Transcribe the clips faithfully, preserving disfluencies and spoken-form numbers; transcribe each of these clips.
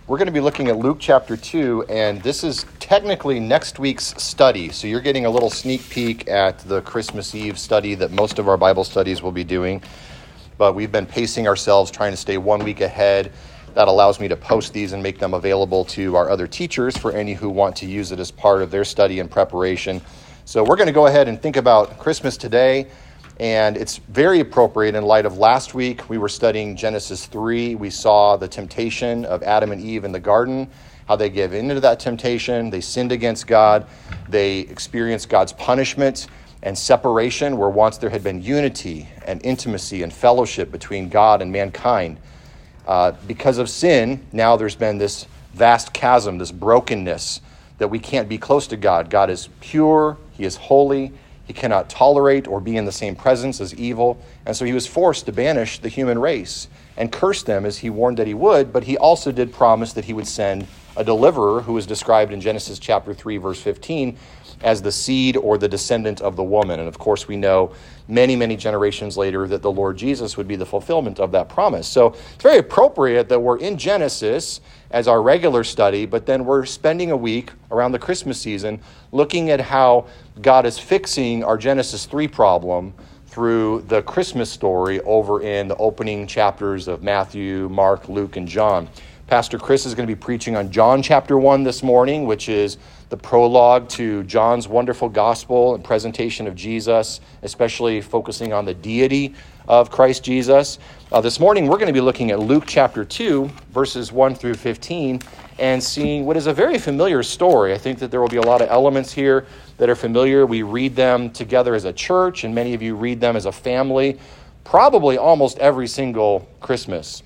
We're going to be looking at Luke chapter two, and this is technically next week's study. So you're getting a little sneak peek at the Christmas Eve study that most of our Bible studies will be doing. But we've been pacing ourselves, trying to stay one week ahead. That allows me to post these and make them available to our other teachers for any who want to use it as part of their study and preparation. So we're going to go ahead and think about Christmas today. And it's very appropriate in light of last week. We were studying Genesis three. We saw the temptation of Adam and Eve in the garden, how they gave into that temptation. They sinned against God. They experienced God's punishment and separation, where once there had been unity and intimacy and fellowship between God and mankind. Uh, because of sin, now there's been this vast chasm, this brokenness, that we can't be close to God. God is pure. He is holy. He cannot tolerate or be in the same presence as evil. And so he was forced to banish the human race and curse them as he warned that he would. But he also did promise that he would send a deliverer who is described in Genesis chapter three, verse fifteen, as the seed or the descendant of the woman. And of course, we know many, many generations later that the Lord Jesus would be the fulfillment of that promise. So it's very appropriate that we're in Genesis as our regular study, but then we're spending a week around the Christmas season looking at how God is fixing our Genesis three problem through the Christmas story over in the opening chapters of Matthew, Mark, Luke, and John. Pastor Chris is going to be preaching on John chapter one this morning, which is the prologue to John's wonderful gospel and presentation of Jesus, especially focusing on the deity of Christ Jesus. Uh, this morning, we're going to be looking at Luke chapter two, verses one through fifteen, and seeing what is a very familiar story. I think that there will be a lot of elements here that are familiar. We read them together as a church, and many of you read them as a family, probably almost every single Christmas.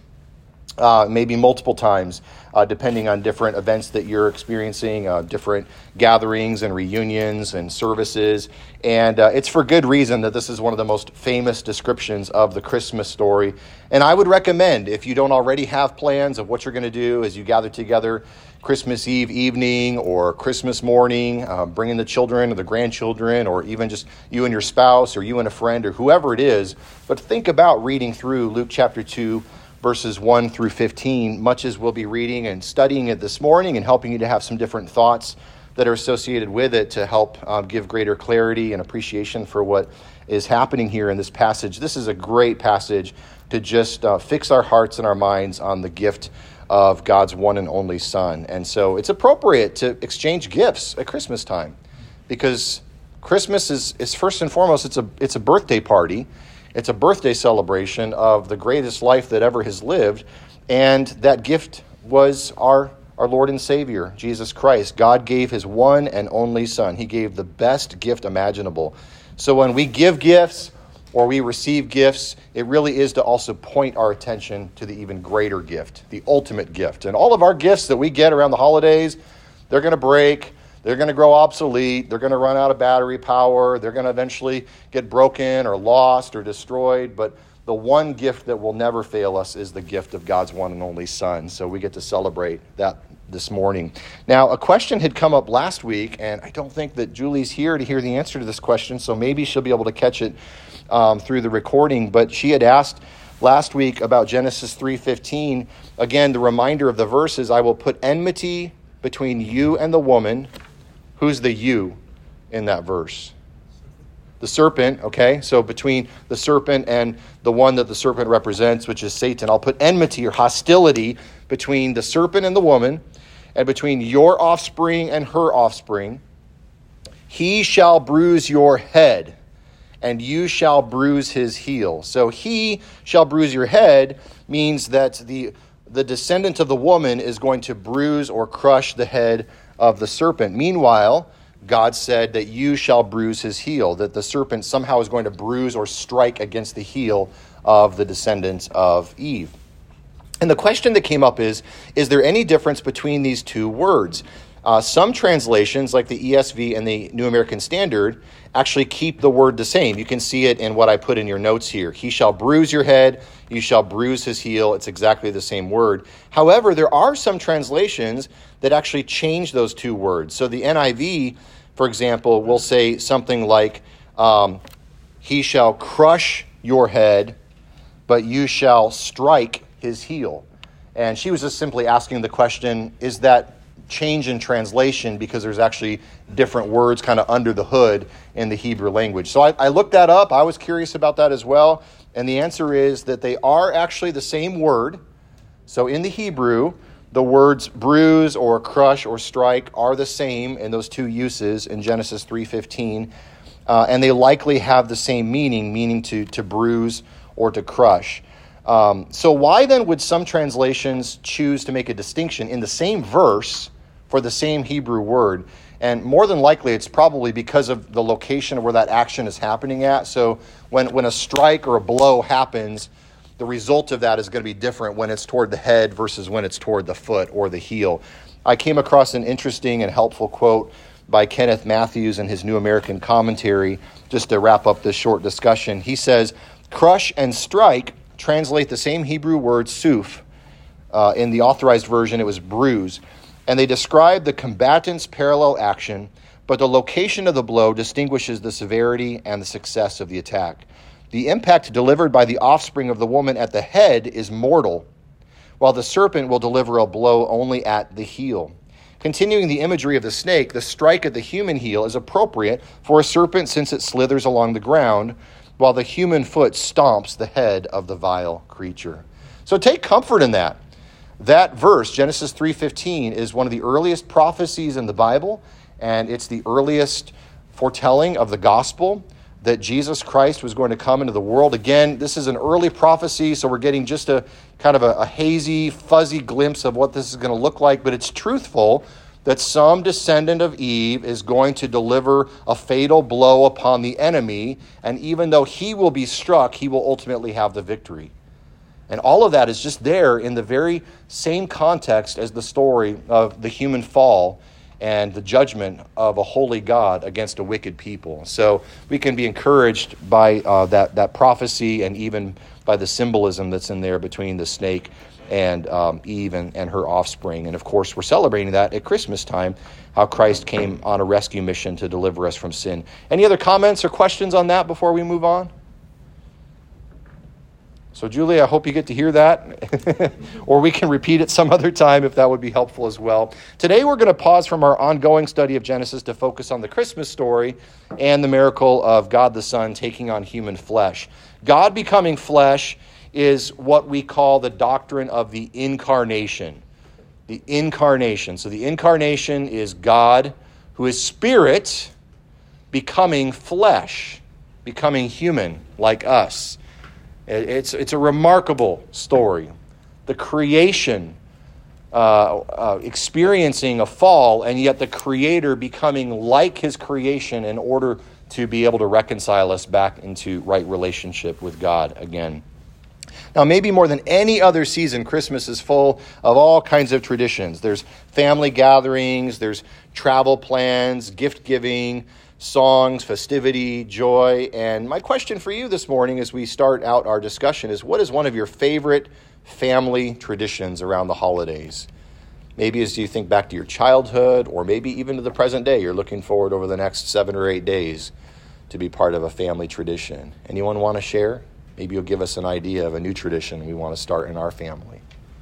Uh, maybe multiple times, uh, depending on different events that you're experiencing, uh, different gatherings and reunions and services. And uh, it's for good reason that this is one of the most famous descriptions of the Christmas story. And I would recommend, if you don't already have plans of what you're going to do as you gather together Christmas Eve evening or Christmas morning, uh, bringing the children or the grandchildren, or even just you and your spouse or you and a friend or whoever it is, but think about reading through Luke chapter two, verses one through fifteen, much as we'll be reading and studying it this morning and helping you to have some different thoughts that are associated with it to help um, give greater clarity and appreciation for what is happening here in this passage. This is a great passage to just uh, fix our hearts and our minds on the gift of God's one and only Son. And so it's appropriate to exchange gifts at Christmas time, because Christmas is, is first and foremost, it's a it's a birthday party. It's a birthday celebration of the greatest life that ever has lived, and that gift was our, our Lord and Savior, Jesus Christ. God gave his one and only Son. He gave the best gift imaginable. So when we give gifts or we receive gifts, it really is to also point our attention to the even greater gift, the ultimate gift. And all of our gifts that we get around the holidays, they're going to break. They're going to grow obsolete. They're going to run out of battery power. They're going to eventually get broken or lost or destroyed. But the one gift that will never fail us is the gift of God's one and only Son. So we get to celebrate that this morning. Now, a question had come up last week, and I don't think that Julie's here to hear the answer to this question, so maybe she'll be able to catch it um, through the recording. But she had asked last week about Genesis three fifteen. Again, the reminder of the verse is, I will put enmity between you and the woman. Who's the you in that verse? The serpent, okay? So between the serpent and the one that the serpent represents, which is Satan, I'll put enmity or hostility between the serpent and the woman, and between your offspring and her offspring. He shall bruise your head, and you shall bruise his heel. So he shall bruise your head means that the, the descendant of the woman is going to bruise or crush the head of the serpent. Meanwhile, God said that you shall bruise his heel, that the serpent somehow is going to bruise or strike against the heel of the descendants of Eve. And the question that came up is, is there any difference between these two words? Uh, some translations, like the E S V and the New American Standard, actually keep the word the same. You can see it in what I put in your notes here. He shall bruise your head, you shall bruise his heel. It's exactly the same word. However, there are some translations that actually change those two words. So the N I V, for example, will say something like, um, he shall crush your head, but you shall strike his heel. And she was just simply asking the question, is that change in translation because there's actually different words kind of under the hood in the Hebrew language? So I, I looked that up. I was curious about that as well. And the answer is that they are actually the same word. So in the Hebrew, the words bruise or crush or strike are the same in those two uses in Genesis three fifteen. Uh, and they likely have the same meaning, meaning to, to bruise or to crush. Um, so why then would some translations choose to make a distinction in the same verse for the same Hebrew word? And more than likely, it's probably because of the location of where that action is happening at. So when, when a strike or a blow happens, the result of that is going to be different when it's toward the head versus when it's toward the foot or the heel. I came across an interesting and helpful quote by Kenneth Matthews in his New American Commentary, just to wrap up this short discussion. He says, crush and strike translate the same Hebrew word suf. Uh, in the authorized version, it was bruise. And they describe the combatant's parallel action, but the location of the blow distinguishes the severity and the success of the attack. The impact delivered by the offspring of the woman at the head is mortal, while the serpent will deliver a blow only at the heel. Continuing the imagery of the snake, the strike at the human heel is appropriate for a serpent since it slithers along the ground, while the human foot stomps the head of the vile creature. So take comfort in that. That verse, Genesis three fifteen, is one of the earliest prophecies in the Bible, and it's the earliest foretelling of the gospel that Jesus Christ was going to come into the world. Again, this is an early prophecy, so we're getting just a kind of a, a hazy, fuzzy glimpse of what this is going to look like, but it's truthful that some descendant of Eve is going to deliver a fatal blow upon the enemy, and even though he will be struck, he will ultimately have the victory. And all of that is just there in the very same context as the story of the human fall and the judgment of a holy God against a wicked people. So we can be encouraged by uh, that, that prophecy and even by the symbolism that's in there between the snake and um, Eve and, and her offspring. And of course, we're celebrating that at Christmas time, how Christ came on a rescue mission to deliver us from sin. Any other comments or questions on that before we move on? So, Julie, I hope you get to hear that, or we can repeat it some other time if that would be helpful as well. Today, we're going to pause from our ongoing study of Genesis to focus on the Christmas story and the miracle of God the Son taking on human flesh. God becoming flesh is what we call the doctrine of the incarnation. The incarnation. So the incarnation is God, who is spirit, becoming flesh, becoming human like us. It's, it's a remarkable story. The creation uh, uh, experiencing a fall, and yet the Creator becoming like His creation in order to be able to reconcile us back into right relationship with God again. Now, maybe more than any other season, Christmas is full of all kinds of traditions. There's family gatherings, there's travel plans, gift giving, songs, festivity, joy. And my question for you this morning as we start out our discussion is, what is one of your favorite family traditions around the holidays? Maybe as you think back to your childhood, or maybe even to the present day, you're looking forward over the next seven or eight days to be part of a family tradition. Anyone want to share? Maybe you'll give us an idea of a new tradition we want to start in our family.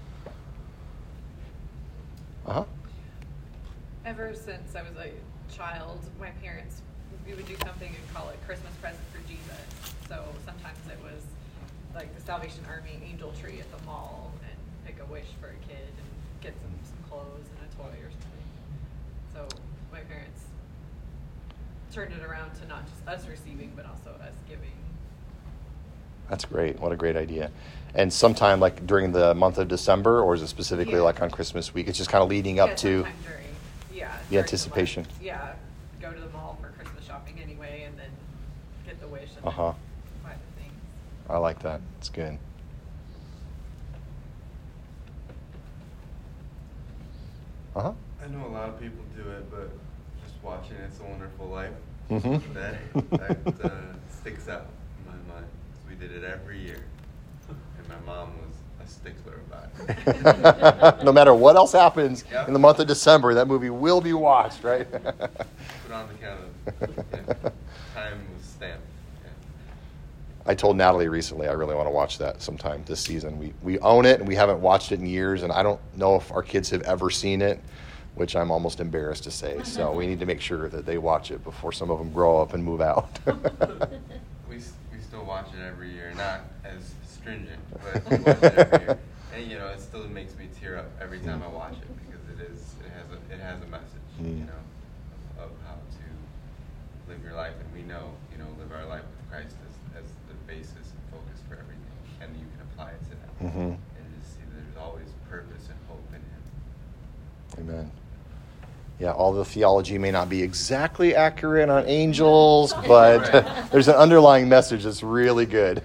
Uh-huh. Ever since I was a child, my parents, we would do something and call it Christmas present for Jesus. So sometimes it was like the Salvation Army angel tree at the mall, and pick a wish for a kid and get some, some clothes and a toy or something. So my parents turned it around to not just us receiving, but also us giving. That's great. What a great idea. And sometime like during the month of December, or is it specifically yeah. like on Christmas week? It's just kind of leading up yeah, to during, yeah, the during anticipation. The, yeah, go to the mall for Christmas shopping anyway, and then get the wish and uh-huh. then buy the things. I like that. It's good. Uh-huh. I know a lot of people do it, but just watching It's a Wonderful Life, Mm-hmm. that, that uh, sticks out in my mind. We did it every year, and my mom was a stickler about it. No matter what else happens Yep. in the month of December, that movie will be watched, right? Put it on the calendar. Yeah. Time was stamped. Yeah. I told Natalie recently I really want to watch that sometime this season. We we own it, and we haven't watched it in years, and I don't know if our kids have ever seen it, which I'm almost embarrassed to say. So we need to make sure that they watch it before some of them grow up and move out. we, we still watch it every year, not as stringent, but we watch it every year. And, you know, it still makes me tear up every time I watch it because it is it has a, it has a message, Mm. you know, of, of how to live your life. And we know, you know, live our life with Christ as, as the basis and focus for everything. And you can apply it to that. Mm-hmm. And just see that there's always purpose and hope in Him. Amen. Yeah, all the theology may not be exactly accurate on angels, but Right. there's an underlying message that's really good.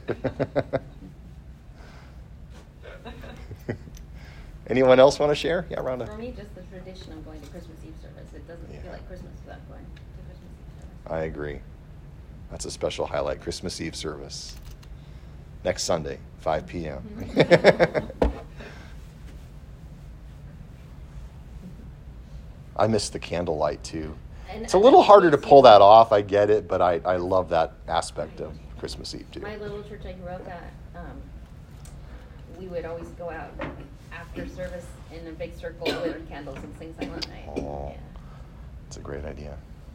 Anyone else want to share? Yeah, Rhonda. For me, just the tradition of going to Christmas Eve service. It doesn't Yeah. feel like Christmas without going to Christmas Eve service. I agree. That's a special highlight, Christmas Eve service. Next Sunday, five p.m. I miss the candlelight too. And It's a little I- harder to pull that off, I get it, but I, I love that aspect of Christmas Eve too. My little church I grew up at, um, we would always go out after service in a big circle with candles and sing Silent Night. Oh. Yeah. It's a great idea.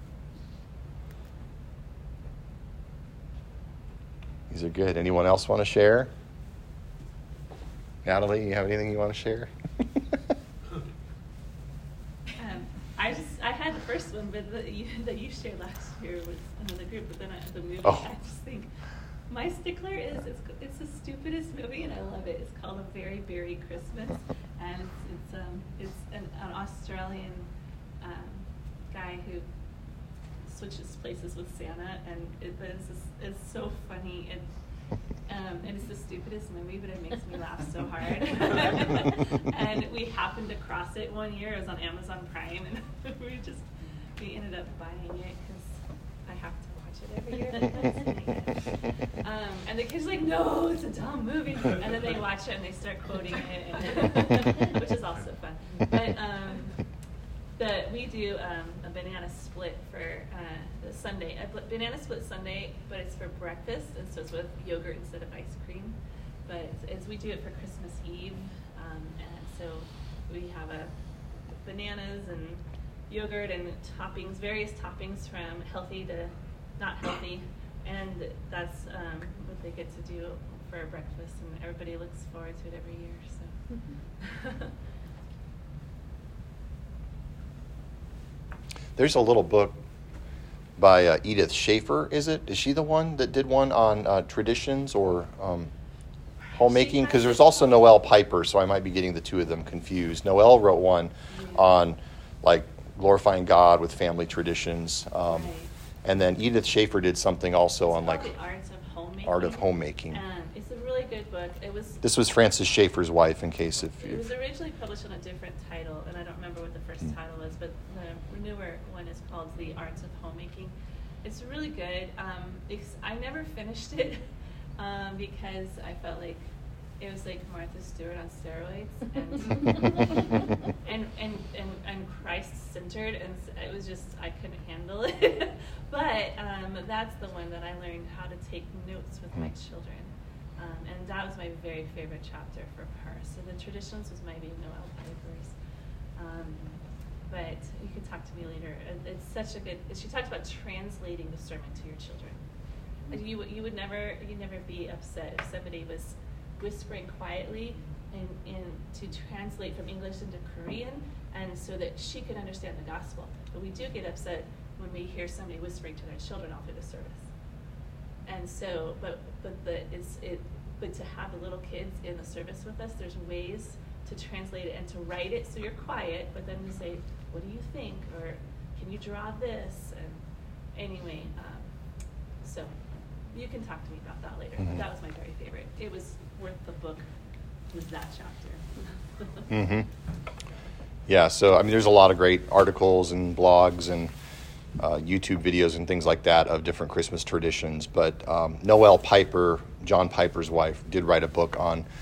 These are good. Anyone else want to share? Natalie, you have anything you want to share? Um, I just I had the first one, but the, you, that you shared last year was another group. But then I, the movie, Oh. I just think my stickler is it's it's the stupidest movie, and I love it. It's called A Very Berry Christmas, and it's it's um it's an, an Australian um, guy who switches places with Santa, and it, but it's just, it's so funny and. Um, and it's the stupidest movie, but it makes me laugh so hard. And we happened to cross it one year. It was on Amazon Prime, and we just we ended up buying it because I have to watch it every year. Um, and the kids are like, "No, it's a dumb movie," and then they watch it and they start quoting it, and which is also fun. But um, the we do um, a banana split for uh, the Sunday. A bl- banana split Sunday, but it's for breakfast, and so it's with yogurt instead of ice cream. But it's, it's, we do it for Christmas Eve, um, and so we have a bananas and yogurt and toppings, various toppings from healthy to not healthy, and that's um, what they get to do for breakfast, and everybody looks forward to it every year. So. There's a little book by uh, Edith Schaefer, is it? Is she the one that did one on uh, traditions or um, homemaking? Because there's also Noel Piper, so I might be getting the two of them confused. Noel wrote one on like glorifying God with family traditions. Um, Right. And then Edith Schaefer did something also It's on like called The Art of Homemaking. art of homemaking. Um, it's a really good book. It was This was Francis Schaefer's wife, in case if it you. was originally published on a different title, and I don't remember what the first Mm. title was, but the newer one is called The Arts of Homemaking. It's really good. Um, it's, I never finished it um, because I felt like it was like Martha Stewart on steroids, and and, and, and, and Christ-centered, and it was just, I couldn't handle it. But um, that's the one that I learned how to take notes with my children. Um, and that was my very favorite chapter for her. So the traditions was maybe Noel Piper's. Um, but you can talk to me later. It- It's such a good, she talked about translating the sermon to your children. Like you, would- you would never, you'd never be upset if somebody was whispering quietly and, and to translate from English into Korean, and so that she could understand the gospel. But we do get upset when we hear somebody whispering to their children all through the service. And so, but but the it's it, but to have the little kids in the service with us, there's ways to translate it and to write it so you're quiet, but then to say, what do you think, or can you draw this? And anyway, um, so you can talk to me about that later. Mhm. But that was my very favorite. It was worth the book. Was that chapter? Mm-hmm. Yeah, so I mean, there's a lot of great articles and blogs and uh, YouTube videos and things like that of different Christmas traditions. But um, Noel Piper, John Piper's wife, did write a book on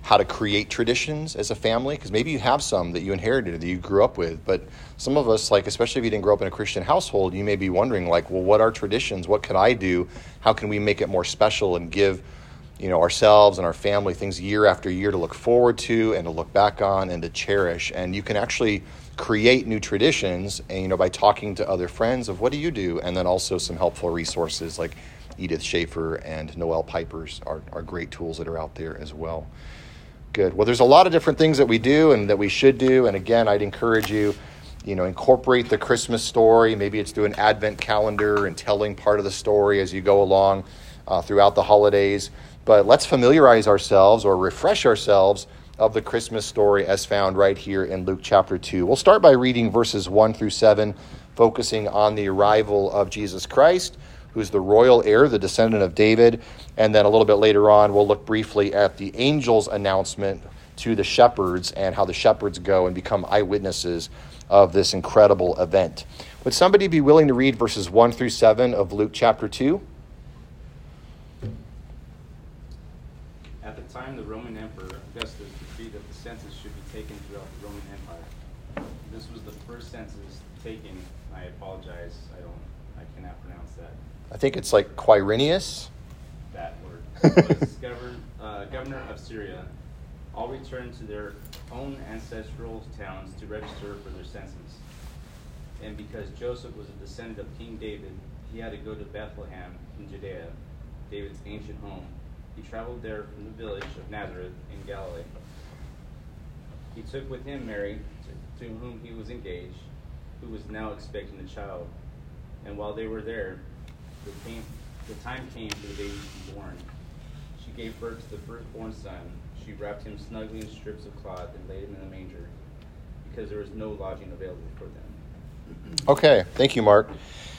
how to create traditions as a family, because maybe you have some that you inherited or that you grew up with, but some of us, like especially if you didn't grow up in a Christian household, you may be wondering like, well, what are traditions? What could I do? How can we make it more special and give, you know, ourselves and our family things year after year to look forward to and to look back on and to cherish? And you can actually create new traditions, and you know, by talking to other friends of what do you do, and then also some helpful resources like Edith Schaefer and Noel Pipers are, are great tools that are out there as well. Good. Well, there's a lot of different things that we do and that we should do. And again, I'd encourage you, you know, incorporate the Christmas story. Maybe it's through an Advent calendar and telling part of the story as you go along uh, throughout the holidays. But let's familiarize ourselves or refresh ourselves of the Christmas story as found right here in Luke chapter two. We'll start by reading verses one through seven, focusing on the arrival of Jesus Christ, who's the royal heir, the descendant of David. And then a little bit later on, we'll look briefly at the angel's announcement to the shepherds and how the shepherds go and become eyewitnesses of this incredible event. Would somebody be willing to read verses one through seven of Luke chapter two? At the time, the Roman Emperor Augustus decreed that the census should be taken throughout the Roman Empire. This was the first census taken. I apologize, I don't, I cannot pronounce that. I think it's like Quirinius. That word. Was govern, uh, governor of Syria. All returned to their own ancestral towns to register for their census. And because Joseph was a descendant of King David, he had to go to Bethlehem in Judea, David's ancient home. He traveled there from the village of Nazareth in Galilee. He took with him Mary, to, to whom he was engaged, who was now expecting a child. And while they were there, the, came, the time came for the baby to be born. She gave birth to the firstborn son. She wrapped him snugly in strips of cloth and laid him in a manger, because there was no lodging available for them. Okay, thank you, Mark.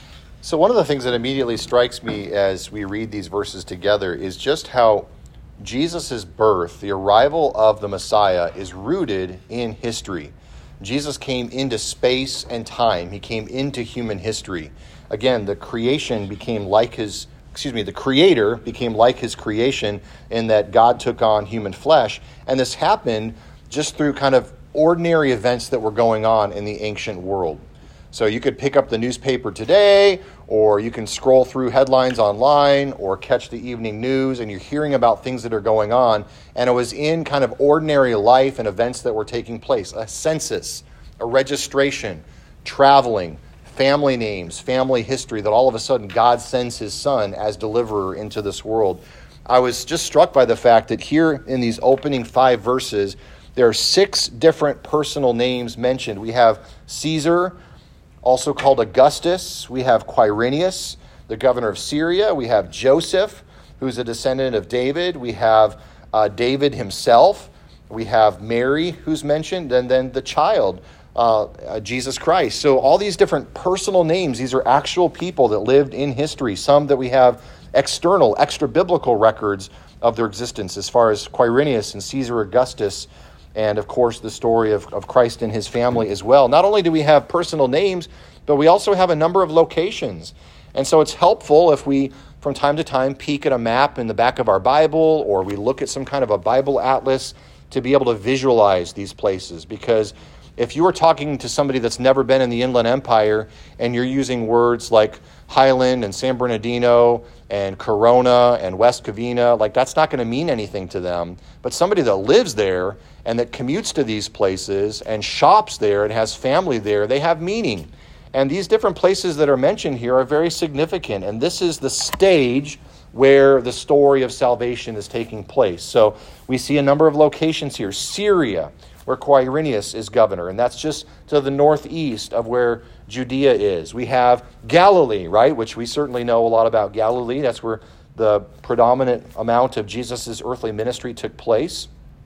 So one of the things that immediately strikes me as we read these verses together is just how Jesus' birth, the arrival of the Messiah, is rooted in history. Jesus came into space and time. He came into human history. Again, the creation became like his, excuse me, the creator became like his creation in that God took on human flesh. And this happened just through kind of ordinary events that were going on in the ancient world. So you could pick up the newspaper today, or you can scroll through headlines online or catch the evening news, and you're hearing about things that are going on. And it was in kind of ordinary life and events that were taking place. A census, a registration, traveling, family names, family history, that all of a sudden God sends his son as deliverer into this world. I was just struck by the fact that here in these opening five verses, there are six different personal names mentioned. We have Caesar, also called Augustus. We have Quirinius, the governor of Syria. We have Joseph, who's a descendant of David. We have uh, David himself. We have Mary, who's mentioned, and then the child, uh, uh, Jesus Christ. So all these different personal names, these are actual people that lived in history, some that we have external, extra-biblical records of their existence, as far as Quirinius and Caesar Augustus, and, of course, the story of, of Christ and his family as well. Not only do we have personal names, but we also have a number of locations. And so it's helpful if we, from time to time, peek at a map in the back of our Bible, or we look at some kind of a Bible atlas to be able to visualize these places. Because if you are talking to somebody that's never been in the Inland Empire, and you're using words like Highland and San Bernardino and Corona and West Covina, like that's not going to mean anything to them. But somebody that lives there and that commutes to these places and shops there and has family there, they have meaning. And these different places that are mentioned here are very significant. And this is the stage where the story of salvation is taking place. So we see a number of locations here. Syria, where Quirinius is governor, and that's just to the northeast of where Judea is. We have Galilee, right, which we certainly know a lot about Galilee. That's where the predominant amount of Jesus' earthly ministry took place.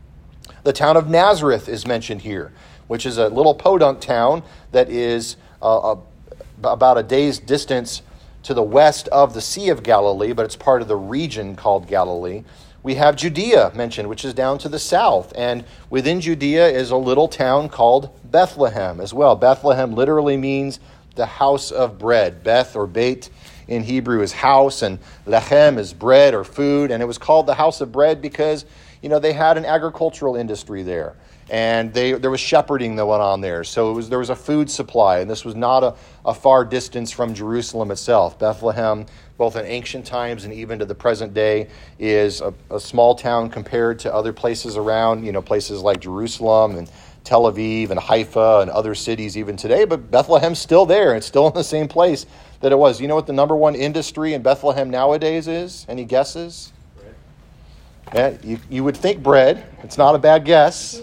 The town of Nazareth is mentioned here, which is a little podunk town that is uh, a, about a day's distance to the west of the Sea of Galilee, but it's part of the region called Galilee. We have Judea mentioned, which is down to the south. And within Judea is a little town called Bethlehem as well. Bethlehem literally means the house of bread. Beth or Beit in Hebrew is house, and lechem is bread or food. And it was called the house of bread because, you know, they had an agricultural industry there. And they, there was shepherding that went on there. So it was, there was a food supply, and this was not a, a far distance from Jerusalem itself. Bethlehem, both in ancient times and even to the present day, is a, a small town compared to other places around, you know, places like Jerusalem and Tel Aviv and Haifa and other cities even today. But Bethlehem's still there. It's still in the same place that it was. You know what the number one industry in Bethlehem nowadays is? Any guesses? Bread. Yeah, you, you would think bread. It's not a bad guess.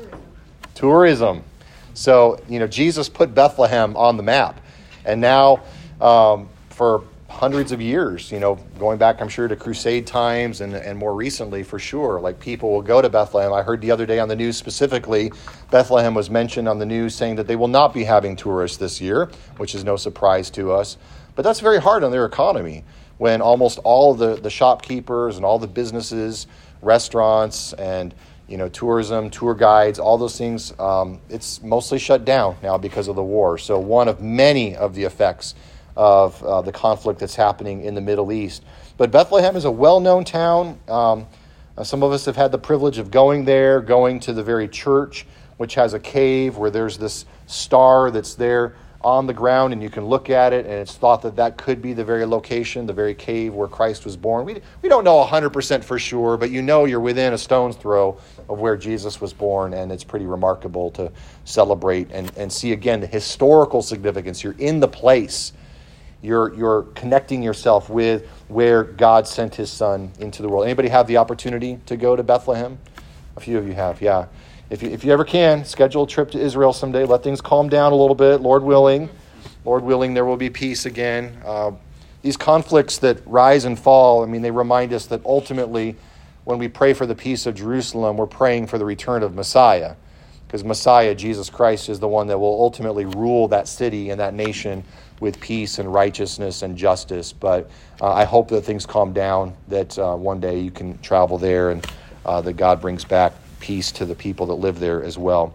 Tourism. So, you know, Jesus put Bethlehem on the map. And now, um, for hundreds of years, you know, going back, I'm sure, to Crusade times and, and more recently, for sure, like people will go to Bethlehem. I heard the other day on the news specifically, Bethlehem was mentioned on the news saying that they will not be having tourists this year, which is no surprise to us. But that's very hard on their economy when almost all the, the shopkeepers and all the businesses, restaurants, and you know, tourism, tour guides, all those things, um, it's mostly shut down now because of the war. So one of many of the effects of uh, the conflict that's happening in the Middle East. But Bethlehem is a well-known town. Um, uh, some of us have had the privilege of going there, going to the very church, which has a cave where there's this star that's there on the ground, and you can look at it, and it's thought that that could be the very location, the very cave where Christ was born. We we don't know one hundred percent for sure, but you know you're within a stone's throw of where Jesus was born, and it's pretty remarkable to celebrate and, and see, again, the historical significance. You're in the place. You're, you're connecting yourself with where God sent his son into the world. Anybody have the opportunity to go to Bethlehem? A few of you have, yeah. If you, if you ever can, schedule a trip to Israel someday. Let things calm down a little bit, Lord willing. Lord willing, there will be peace again. Uh, these conflicts that rise and fall, I mean, they remind us that ultimately, when we pray for the peace of Jerusalem, we're praying for the return of Messiah. Because Messiah, Jesus Christ, is the one that will ultimately rule that city and that nation with peace and righteousness and justice. But uh, I hope that things calm down, that uh, one day you can travel there and uh, that God brings back peace to the people that live there as well.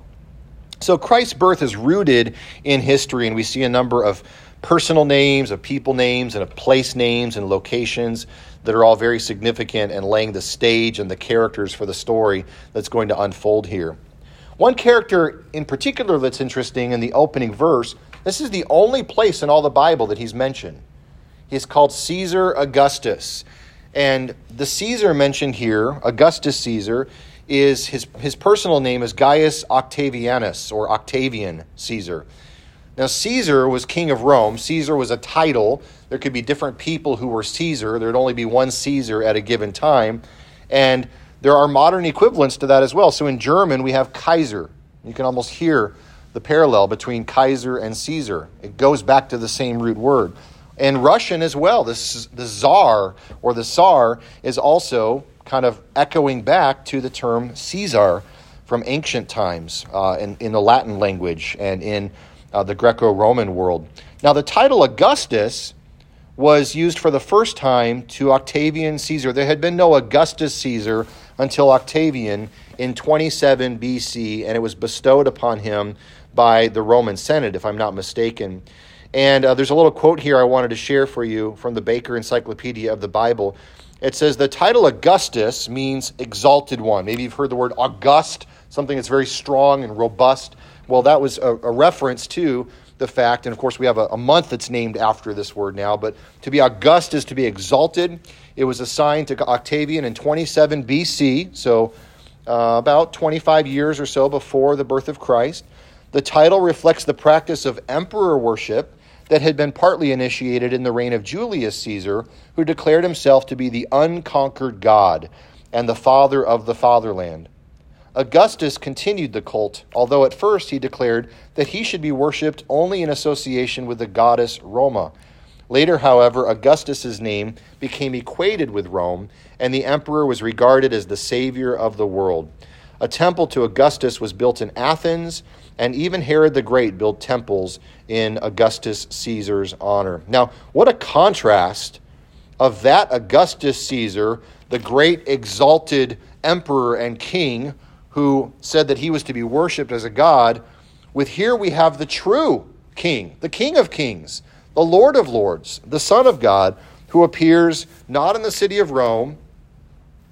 So Christ's birth is rooted in history, and we see a number of personal names, of people names, and of place names and locations that are all very significant and laying the stage and the characters for the story that's going to unfold here. One character in particular that's interesting in the opening verse, this is the only place in all the Bible that he's mentioned. He's called Caesar Augustus. And the Caesar mentioned here, Augustus Caesar, is his, his personal name is Gaius Octavianus, or Octavian Caesar. Now, Caesar was king of Rome. Caesar was a title. There could be different people who were Caesar. There would only be one Caesar at a given time. And there are modern equivalents to that as well. So in German, we have Kaiser. You can almost hear the parallel between Kaiser and Caesar. It goes back to the same root word. And Russian as well. This is the Tsar, or the Tsar, is also kind of echoing back to the term Caesar from ancient times uh, in, in the Latin language and in uh, the Greco-Roman world. Now, the title Augustus was used for the first time to Octavian Caesar. There had been no Augustus Caesar until Octavian in twenty-seven B C, and it was bestowed upon him by the Roman Senate, if I'm not mistaken. And uh, there's a little quote here I wanted to share for you from the Baker Encyclopedia of the Bible. It says, the title Augustus means exalted one. Maybe you've heard the word august, something that's very strong and robust. Well, that was a, a reference to the fact, and of course we have a, a month that's named after this word now, but to be august is to be exalted. It was assigned to Octavian in twenty-seven B C, so uh, about twenty-five years or so before the birth of Christ. The title reflects the practice of emperor worship that had been partly initiated in the reign of Julius Caesar, who declared himself to be the unconquered God and the father of the fatherland. Augustus continued the cult, although at first he declared that he should be worshipped only in association with the goddess Roma. Later, however, Augustus's name became equated with Rome, and the emperor was regarded as the savior of the world. A temple to Augustus was built in Athens, and even Herod the Great built temples in Augustus Caesar's honor. Now, what a contrast of that Augustus Caesar, the great exalted emperor and king who said that he was to be worshipped as a god, with here we have the true king, the King of Kings, the Lord of Lords, the Son of God, who appears not in the city of Rome,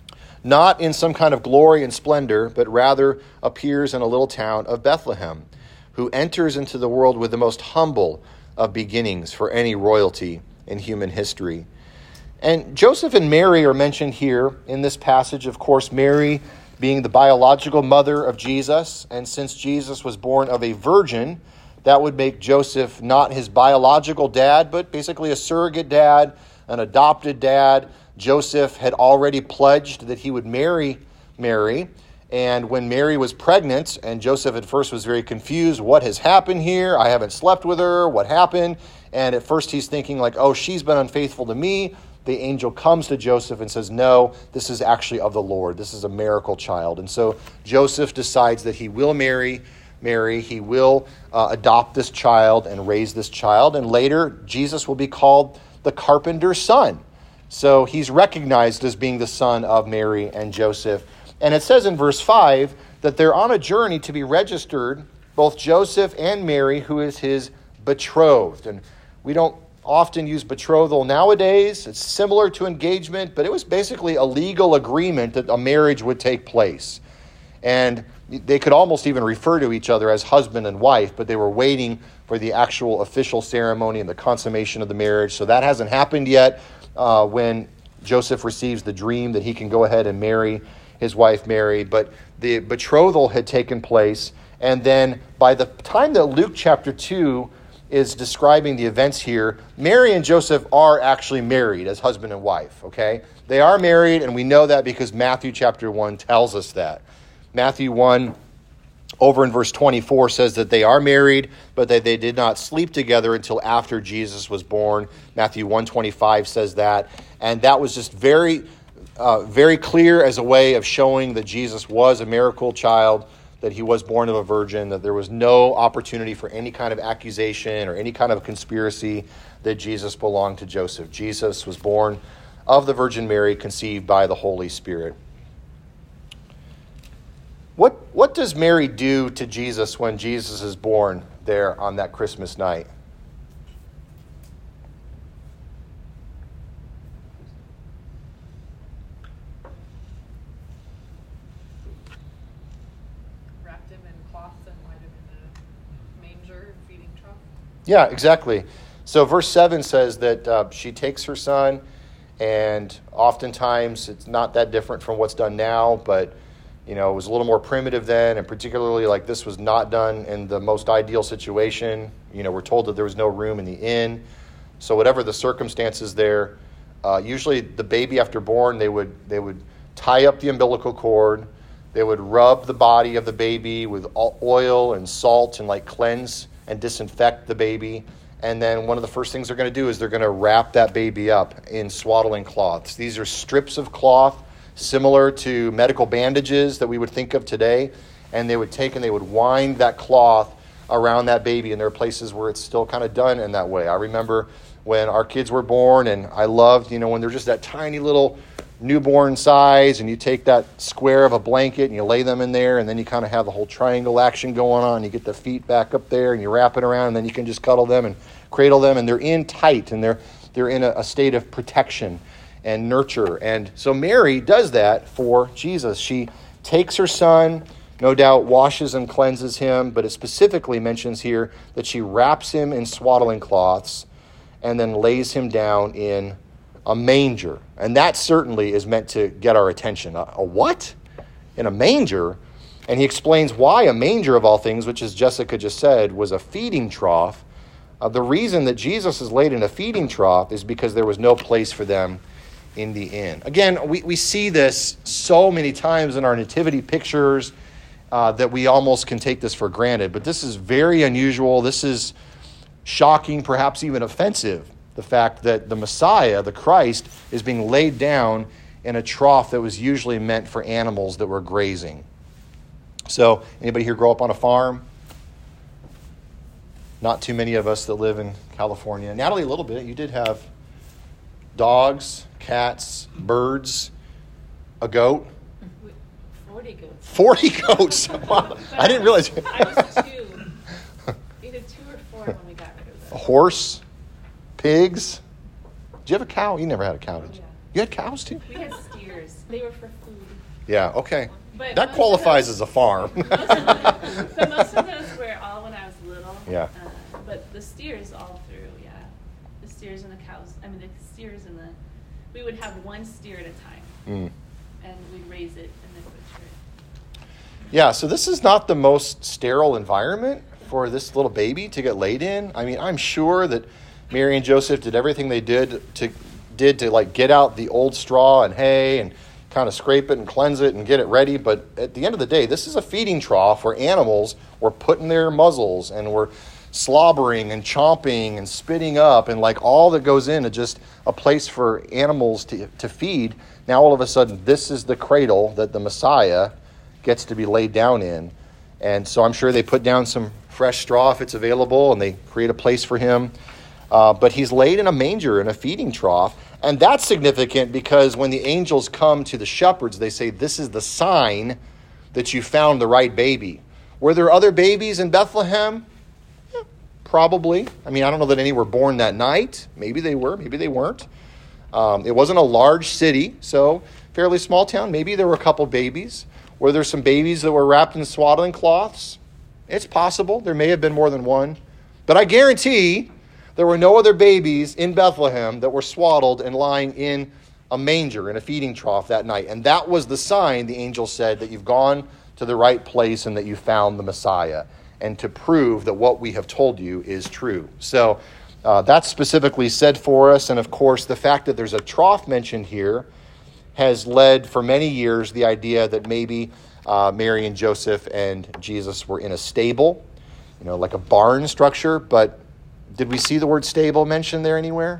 not in some kind of glory and splendor, but rather appears in a little town of Bethlehem, who enters into the world with the most humble of beginnings for any royalty in human history. And Joseph and Mary are mentioned here in this passage. Of course, Mary being the biological mother of Jesus, and since Jesus was born of a virgin, that would make Joseph not his biological dad, but basically a surrogate dad, an adopted dad. Joseph had already pledged that he would marry Mary. And when Mary was pregnant, and Joseph at first was very confused, what has happened here? I haven't slept with her. What happened? And at first he's thinking like, oh, she's been unfaithful to me. The angel comes to Joseph and says, no, this is actually of the Lord. This is a miracle child. And so Joseph decides that he will marry Mary. He will uh, adopt this child and raise this child. And later, Jesus will be called the carpenter's son. So he's recognized as being the son of Mary and Joseph. And it says in verse five that they're on a journey to be registered, both Joseph and Mary, who is his betrothed. And we don't often use betrothal nowadays. It's similar to engagement, but it was basically a legal agreement that a marriage would take place. And they could almost even refer to each other as husband and wife, but they were waiting for the actual official ceremony and the consummation of the marriage. So that hasn't happened yet uh, when Joseph receives the dream that he can go ahead and marry his wife Mary. But the betrothal had taken place. And then by the time that Luke chapter two is describing the events here, Mary and Joseph are actually married as husband and wife, okay? They are married, and we know that because Matthew chapter one tells us that. Matthew one, over in verse twenty-four, says that they are married, but that they did not sleep together until after Jesus was born. Matthew one twenty-five says that. And that was just very, uh, very clear as a way of showing that Jesus was a miracle child, that he was born of a virgin, that there was no opportunity for any kind of accusation or any kind of conspiracy that Jesus belonged to Joseph. Jesus was born of the Virgin Mary, conceived by the Holy Spirit. What what does Mary do to Jesus when Jesus is born there on that Christmas night? Wrapped him in cloths and laid him in a manger, feeding trough. Yeah, exactly. So verse seven says that uh, she takes her son, and oftentimes it's not that different from what's done now, but you know, it was a little more primitive then, and particularly like this was not done in the most ideal situation. You know, we're told that there was no room in the inn. So whatever the circumstances there, uh, usually the baby after born, they would they would tie up the umbilical cord. They would rub the body of the baby with oil and salt and like cleanse and disinfect the baby. And then one of the first things they're going to do is they're going to wrap that baby up in swaddling cloths. These are strips of cloth similar to medical bandages that we would think of today, and they would take and they would wind that cloth around that baby, and there are places where it's still kind of done in that way. I remember when our kids were born, and I loved, you know, when they're just that tiny little newborn size, and you take that square of a blanket and you lay them in there, and then you kind of have the whole triangle action going on. You get the feet back up there, and you wrap it around, and then you can just cuddle them and cradle them, and they're in tight, and they're they're in a, a state of protection and nurture. And so Mary does that for Jesus. She takes her son, no doubt washes and cleanses him, but it specifically mentions here that she wraps him in swaddling cloths and then lays him down in a manger. And that certainly is meant to get our attention. A, a what? In a manger? And he explains why a manger of all things, which as Jessica just said, was a feeding trough. Uh, the reason that Jesus is laid in a feeding trough is because there was no place for them in the inn. Again, we, we see this so many times in our nativity pictures uh, that we almost can take this for granted. But this is very unusual. This is shocking, perhaps even offensive, the fact that the Messiah, the Christ, is being laid down in a trough that was usually meant for animals that were grazing. So, anybody here grow up on a farm? Not too many of us that live in California. Natalie, a little bit. You did have dogs, cats, birds, a goat. Forty goats. Forty goats. Wow. I didn't realize. I was two. Either two or four when we got rid of A them. horse, pigs. Did you have a cow? You never had a cow, did you? Yeah. You had cows too? We had steers. They were for food. Yeah, okay. But That most qualifies of as a farm. those, most of the, but most of those were all when I was little. Yeah. Uh, but the steers all through, yeah. The steers and the cows. I mean, the steers and the. We would have one steer at a time, Mm. and we'd raise it and then butcher it. Yeah, so this is not the most sterile environment for this little baby to get laid in. I mean, I'm sure that Mary and Joseph did everything they did to did to like get out the old straw and hay and kind of scrape it and cleanse it and get it ready. But at the end of the day, this is a feeding trough where animals were putting their muzzles and were slobbering and chomping and spitting up and like all that goes into just a place for animals to, to feed. Now all of a sudden, this is the cradle that the Messiah gets to be laid down in. And so I'm sure they put down some fresh straw if it's available and they create a place for him. Uh, but he's laid in a manger in a feeding trough. And that's significant because when the angels come to the shepherds, they say, this is the sign that you found the right baby. Were there other babies in Bethlehem? Yeah, probably. I mean, I don't know that any were born that night. Maybe they were, maybe they weren't. Um, it wasn't a large city, so fairly small town. Maybe there were a couple babies. Were there some babies that were wrapped in swaddling cloths? It's possible. There may have been more than one. But I guarantee there were no other babies in Bethlehem that were swaddled and lying in a manger, in a feeding trough that night. And that was the sign, the angel said, that you've gone to the right place and that you found the Messiah. And to prove that what we have told you is true. So uh, that's specifically said for us. And of course, the fact that there's a trough mentioned here has led for many years the idea that maybe uh, Mary and Joseph and Jesus were in a stable, you know, like a barn structure. But did we see the word stable mentioned there anywhere?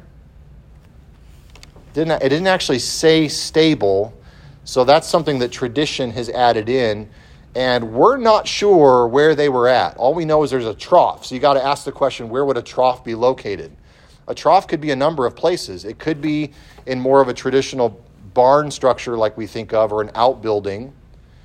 Didn't it didn't actually say stable, so that's something that tradition has added in, and we're not sure where they were at. All we know is there's a trough, so you got to ask the question, where would a trough be located? A trough could be a number of places. It could be in more of a traditional barn structure like we think of, or an outbuilding.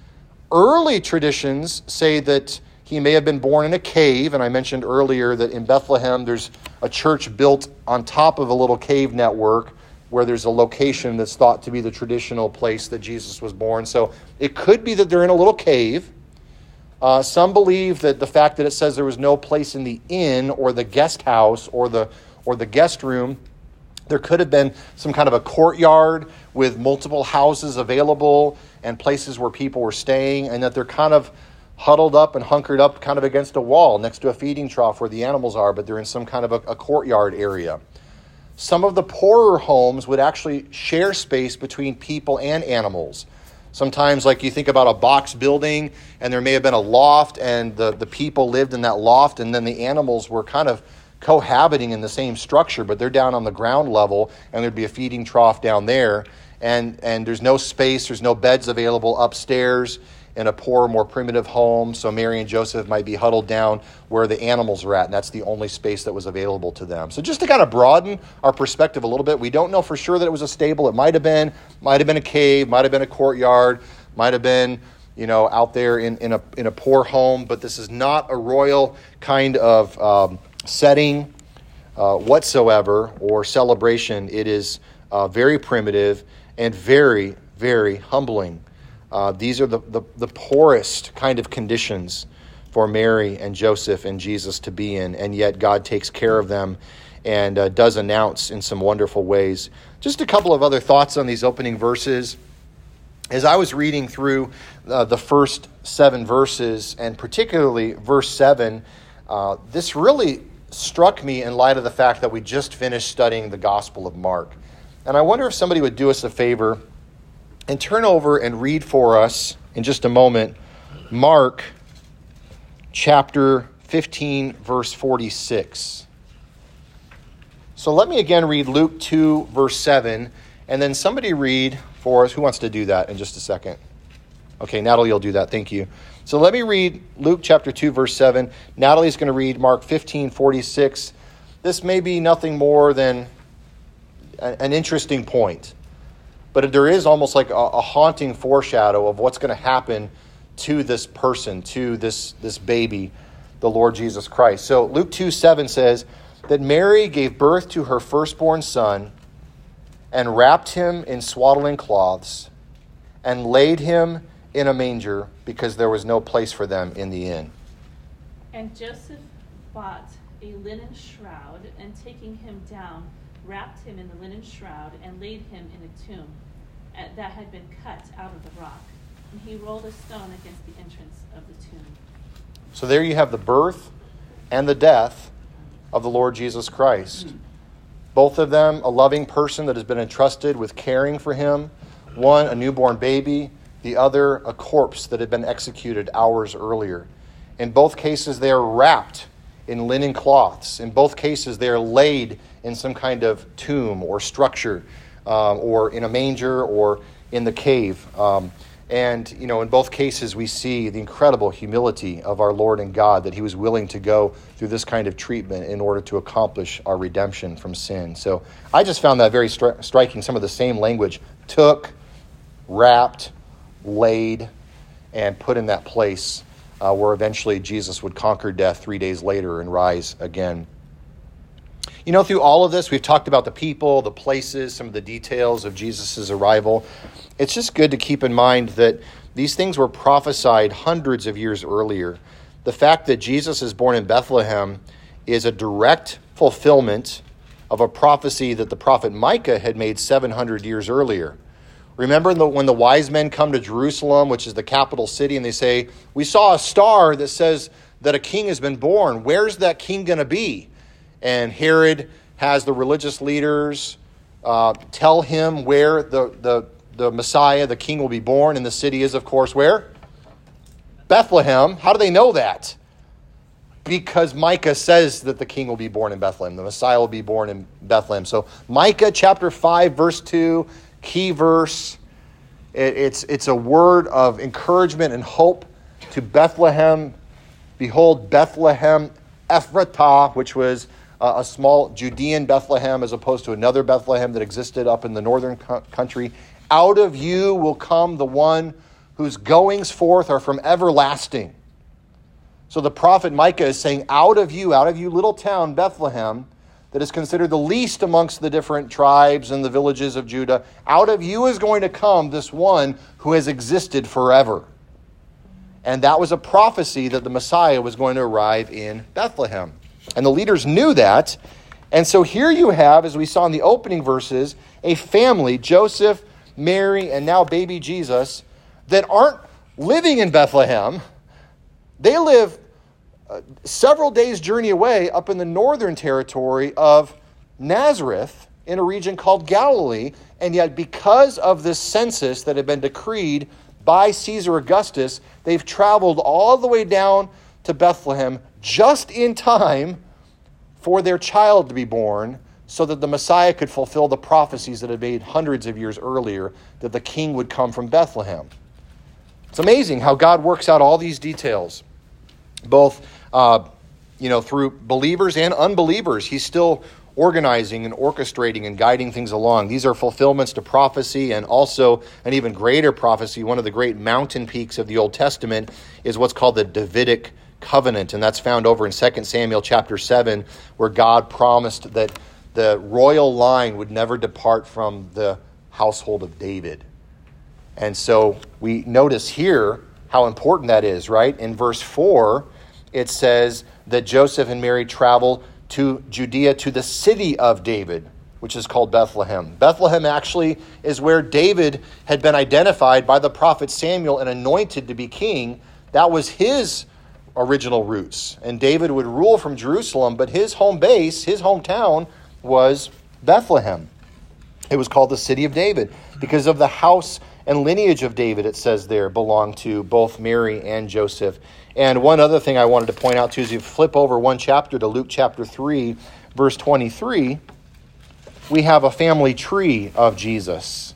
Early traditions say that he may have been born in a cave, and I mentioned earlier that in Bethlehem there's a church built on top of a little cave network where there's a location that's thought to be the traditional place that Jesus was born. So it could be that they're in a little cave. Uh, some believe that the fact that it says there was no place in the inn or the guest house or the or the guest room, there could have been some kind of a courtyard with multiple houses available and places where people were staying, and that they're kind of huddled up and hunkered up kind of against a wall next to a feeding trough where the animals are, but they're in some kind of a, a courtyard area. Some of the poorer homes would actually share space between people and animals. Sometimes, like you think about a box building, and there may have been a loft, and the, the people lived in that loft, and then the animals were kind of cohabiting in the same structure, but they're down on the ground level, and there'd be a feeding trough down there, and, and there's no space, there's no beds available upstairs in a poor, more primitive home, so Mary and Joseph might be huddled down where the animals are at, and that's the only space that was available to them. So just to kind of broaden our perspective a little bit, we don't know for sure that it was a stable. It might have been, might have been a cave, might have been a courtyard, might have been, you know, out there in, in a in a poor home, but this is not a royal kind of um, setting uh, whatsoever or celebration. It is uh, very primitive and very, very humbling. Uh, these are the, the, the poorest kind of conditions for Mary and Joseph and Jesus to be in, and yet God takes care of them and uh, does announce in some wonderful ways. Just a couple of other thoughts on these opening verses. As I was reading through uh, the first seven verses, and particularly verse seven, uh, this really struck me in light of the fact that we just finished studying the Gospel of Mark. And I wonder if somebody would do us a favor and turn over and read for us in just a moment Mark chapter fifteen, verse forty-six. So let me again read Luke two, verse seven, and then somebody read for us. Who wants to do that in just a second? Okay, Natalie will do that. Thank you. So let me read Luke chapter two, verse seven. Natalie's going to read Mark fifteen, forty-six. This may be nothing more than an interesting point, but there is almost like a, a haunting foreshadow of what's going to happen to this person, to this, this baby, the Lord Jesus Christ. So Luke two seven says that Mary gave birth to her firstborn son and wrapped him in swaddling cloths and laid him in a manger because there was no place for them in the inn. And Joseph bought a linen shroud, and taking him down, wrapped him in the linen shroud, and laid him in a tomb that had been cut out of the rock. And he rolled a stone against the entrance of the tomb. So there you have the birth and the death of the Lord Jesus Christ. Both of them a loving person that has been entrusted with caring for him. One, a newborn baby. The other, a corpse that had been executed hours earlier. In both cases, they are wrapped in linen cloths. In both cases, they are laid in some kind of tomb or structure, um, or in a manger or in the cave. Um, and, you know, in both cases, we see the incredible humility of our Lord and God, that he was willing to go through this kind of treatment in order to accomplish our redemption from sin. So I just found that very stri- striking, some of the same language. Took, wrapped, laid, and put in that place uh, where eventually Jesus would conquer death three days later and rise again. You know, through all of this, we've talked about the people, the places, some of the details of Jesus' arrival. It's just good to keep in mind that these things were prophesied hundreds of years earlier. The fact that Jesus is born in Bethlehem is a direct fulfillment of a prophecy that the prophet Micah had made seven hundred years earlier. Remember the, when the wise men come to Jerusalem, which is the capital city, and they say, we saw a star that says that a king has been born. Where's that king going to be? And Herod has the religious leaders uh, tell him where the, the, the Messiah, the king, will be born. And the city is, of course, where? Bethlehem. How do they know that? Because Micah says that the king will be born in Bethlehem. The Messiah will be born in Bethlehem. So Micah chapter five, verse two, key verse. It, it's, it's a word of encouragement and hope to Bethlehem. Behold, Bethlehem Ephratah, which was uh, a small Judean Bethlehem as opposed to another Bethlehem that existed up in the northern co- country. Out of you will come the one whose goings forth are from everlasting. So the prophet Micah is saying, out of you, out of you little town Bethlehem, that is considered the least amongst the different tribes and the villages of Judah, out of you is going to come this one who has existed forever. And that was a prophecy that the Messiah was going to arrive in Bethlehem. And the leaders knew that. And so here you have, as we saw in the opening verses, a family, Joseph, Mary, and now baby Jesus, that aren't living in Bethlehem. They live uh, several days' journey away up in the northern territory of Nazareth in a region called Galilee. And yet because of this census that had been decreed by Caesar Augustus, they've traveled all the way down to Bethlehem just in time for their child to be born, so that the Messiah could fulfill the prophecies that had made hundreds of years earlier that the king would come from Bethlehem. It's amazing how God works out all these details, both uh, you know, through believers and unbelievers. He's still organizing and orchestrating and guiding things along. These are fulfillments to prophecy, and also an even greater prophecy. One of the great mountain peaks of the Old Testament is what's called the Davidic covenant, and that's found over in Second Samuel chapter seven, where God promised that the royal line would never depart from the household of David. And so we notice here how important that is, right? In verse four, it says that Joseph and Mary travel to Judea, to the city of David, which is called Bethlehem. Bethlehem actually is where David had been identified by the prophet Samuel and anointed to be king. That was his original roots. And David would rule from Jerusalem, but his home base, his hometown, was Bethlehem. It was called the city of David because of the house and lineage of David, it says there, belonged to both Mary and Joseph. And one other thing I wanted to point out too is, if you flip over one chapter to Luke chapter three, verse twenty-three, we have a family tree of Jesus.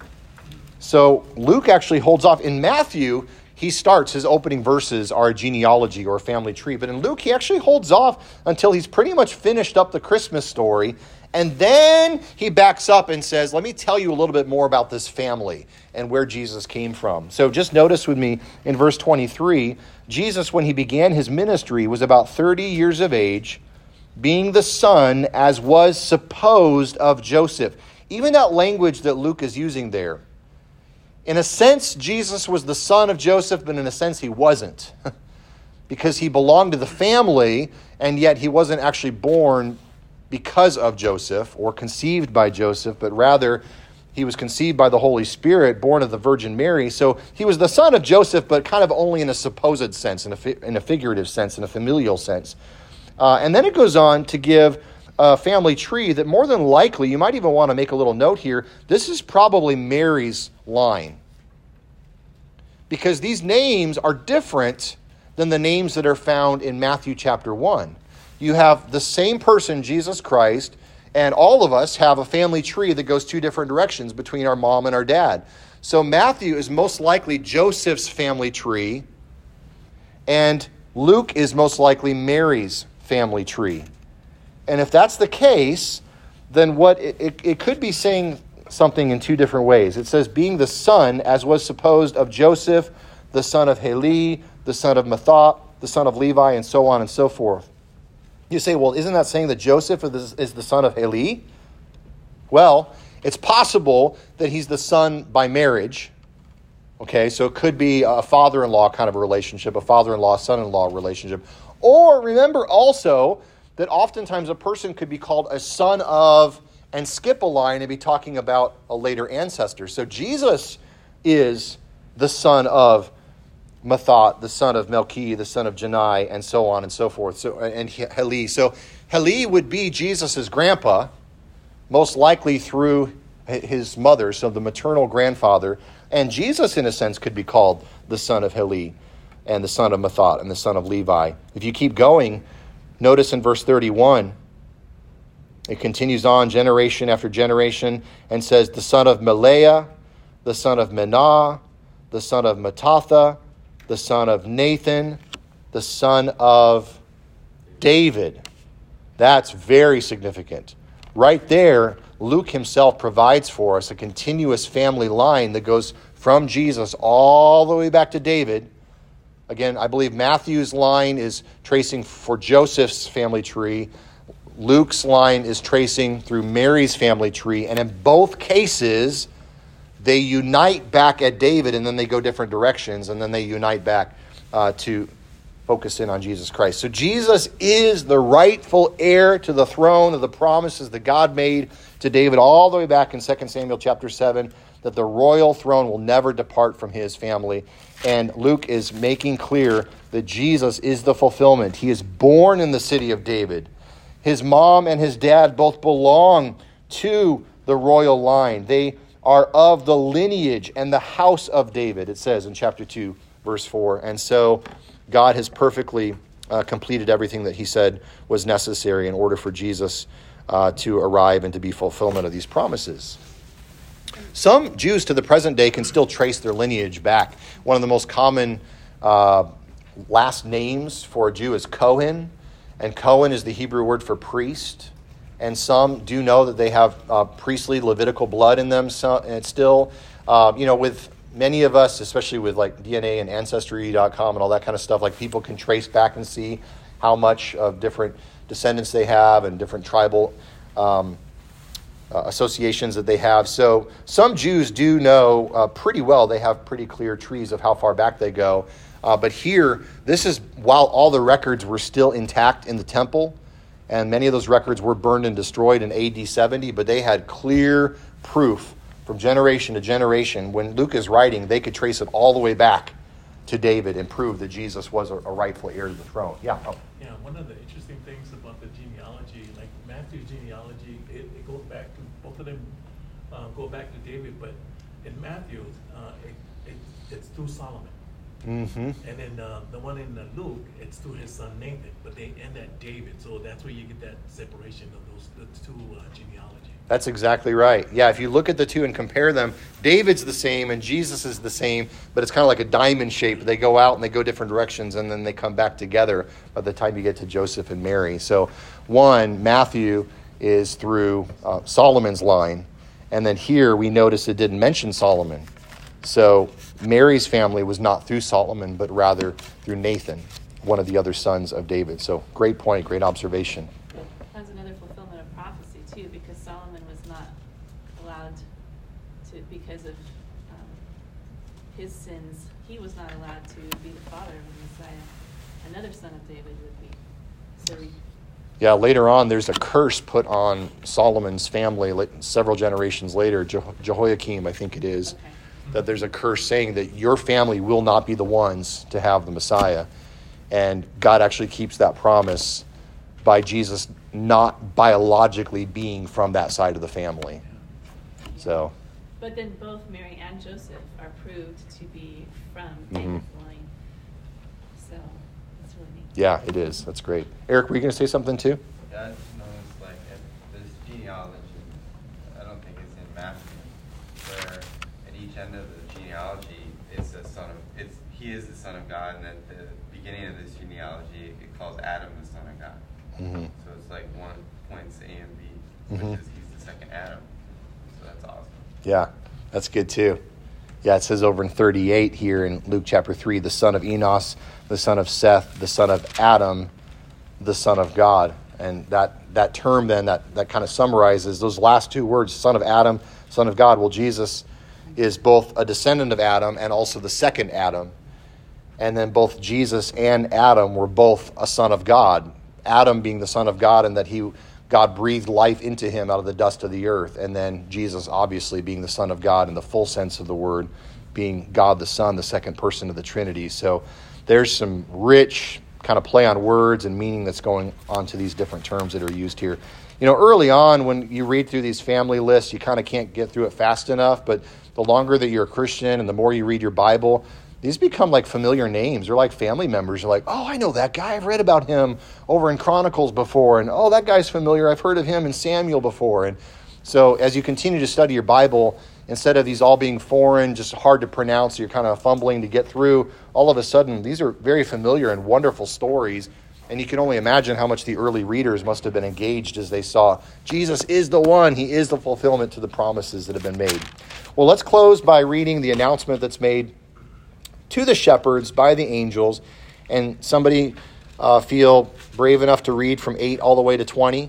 So Luke actually holds off. In Matthew, he starts, his opening verses are a genealogy or a family tree. But in Luke, he actually holds off until he's pretty much finished up the Christmas story. And then he backs up and says, let me tell you a little bit more about this family and where Jesus came from. So just notice with me in verse twenty-three, Jesus, when he began his ministry, was about thirty years of age, being the son, as was supposed, of Joseph. Even that language that Luke is using there, In a sense, Jesus was the son of Joseph, but in a sense, he wasn't. Because he belonged to the family, and yet he wasn't actually born because of Joseph or conceived by Joseph, but rather he was conceived by the Holy Spirit, born of the Virgin Mary. So he was the son of Joseph, but kind of only in a supposed sense, in a, fi- in a figurative sense, in a familial sense. Uh, and then it goes on to give a family tree that more than likely, you might even want to make a little note here, this is probably Mary's line. Because these names are different than the names that are found in Matthew chapter one. You have the same person, Jesus Christ, and all of us have a family tree that goes two different directions between our mom and our dad. So Matthew is most likely Joseph's family tree, and Luke is most likely Mary's family tree. And if that's the case, then what it, it, it could be saying something in two different ways. It says, being the son, as was supposed, of Joseph, the son of Heli, the son of Matthat, the son of Levi, and so on and so forth. You say, well, isn't that saying that Joseph is the son of Heli? Well, it's possible that he's the son by marriage. Okay, so it could be a father-in-law kind of a relationship, a father-in-law, son-in-law relationship. Or remember also that oftentimes a person could be called a son of, and skip a line and be talking about a later ancestor. So Jesus is the son of Matthat, the son of Melchi, the son of Janai, and so on and so forth. So and Heli. So Heli would be Jesus' grandpa, most likely through his mother, so the maternal grandfather. And Jesus, in a sense, could be called the son of Heli, and the son of Matthat, and the son of Levi. If you keep going, notice in verse thirty-one, it continues on generation after generation and says, the son of Maleah, the son of Menah, the son of Mattatha, the son of Nathan, the son of David. That's very significant. Right there, Luke himself provides for us a continuous family line that goes from Jesus all the way back to David. Again, I believe Matthew's line is tracing for Joseph's family tree. Luke's line is tracing through Mary's family tree. And in both cases, they unite back at David, and then they go different directions, and then they unite back uh, to focus in on Jesus Christ. So Jesus is the rightful heir to the throne of the promises that God made to David all the way back in Second Samuel chapter seven, that the royal throne will never depart from his family. And Luke is making clear that Jesus is the fulfillment. He is born in the city of David. His mom and his dad both belong to the royal line. They are of the lineage and the house of David, it says in chapter two, verse four. And so God has perfectly uh, completed everything that he said was necessary in order for Jesus uh, to arrive and to be fulfillment of these promises. Some Jews to the present day can still trace their lineage back. One of the most common uh, last names for a Jew is Cohen, and Cohen is the Hebrew word for priest. And some do know that they have uh, priestly Levitical blood in them. So, and still, uh, you know, with many of us, especially with like D N A and Ancestry dot com and all that kind of stuff, like people can trace back and see how much of different descendants they have and different tribal um, uh, associations that they have. So some Jews do know uh, pretty well. They have pretty clear trees of how far back they go. Uh, but here, this is while all the records were still intact in the temple. And many of those records were burned and destroyed in A D seventy, but they had clear proof from generation to generation. When Luke is writing, they could trace it all the way back to David and prove that Jesus was a, a rightful heir to the throne. Yeah. Oh. Yeah, one of the interesting things about the genealogy, like Matthew's genealogy, it, it goes back to, both of them uh, go back to David, but in Matthew, uh, it, it, it's through Solomon. Mm-hmm. And then uh, the one in uh, Luke, it's through his son Nathan, but they end at David. So that's where you get that separation of those the two uh, genealogy. That's exactly right. Yeah, if you look at the two and compare them, David's the same and Jesus is the same, but it's kind of like a diamond shape. They go out and they go different directions and then they come back together by the time you get to Joseph and Mary. So one, Matthew is through uh, Solomon's line, and then here we notice it didn't mention Solomon. So Mary's family was not through Solomon, but rather through Nathan, one of the other sons of David. So great point, great observation. That's another fulfillment of prophecy, too, because Solomon was not allowed to, because of um, his sins, he was not allowed to be the father of the Messiah. Another son of David would be. So we, Yeah, later on, there's a curse put on Solomon's family like, several generations later, Je- Jehoiakim, I think it is, okay. that there's a curse saying that your family will not be the ones to have the Messiah. And God actually keeps that promise by Jesus not biologically being from that side of the family. So, But then both Mary and Joseph are proved to be from Mhm. David's line. So that's really neat. yeah, it is. That's great. Eric, were you going to say something too? Yeah, I just noticed like if this genealogy, I don't think it's in Matthew, where at each end of the genealogy it's a son of it's he is the son of God, and at the beginning of this genealogy it calls Adam the son of God. Mm-hmm. So it's like one points A and B, which Mhm. is he's the second Adam. So that's awesome. Yeah, that's good too. Yeah, it says over in thirty-eight here in Luke chapter three, the son of Enos, the son of Seth, the son of Adam, the son of God. And that, that term then, that, that kind of summarizes those last two words, son of Adam, son of God. Well, Jesus is both a descendant of Adam and also the second Adam. And then both Jesus and Adam were both a son of God. Adam being the son of God, and that he God breathed life into him out of the dust of the earth. And then Jesus obviously being the son of God in the full sense of the word, being God the Son, the second person of the Trinity. So there's some rich kind of play on words and meaning that's going on to these different terms that are used here. You know, early on when you read through these family lists, you kind of can't get through it fast enough. But the longer that you're a Christian and the more you read your Bible, these become like familiar names. They're like family members. You're like, oh, I know that guy. I've read about him over in Chronicles before. And, oh, that guy's familiar. I've heard of him in Samuel before. And so as you continue to study your Bible, instead of these all being foreign, just hard to pronounce, you're kind of fumbling to get through, all of a sudden, these are very familiar and wonderful stories. And you can only imagine how much the early readers must have been engaged as they saw Jesus is the one. He is the fulfillment to the promises that have been made. Well, let's close by reading the announcement that's made to the shepherds by the angels. And somebody uh, feel brave enough to read from eight all the way to twenty?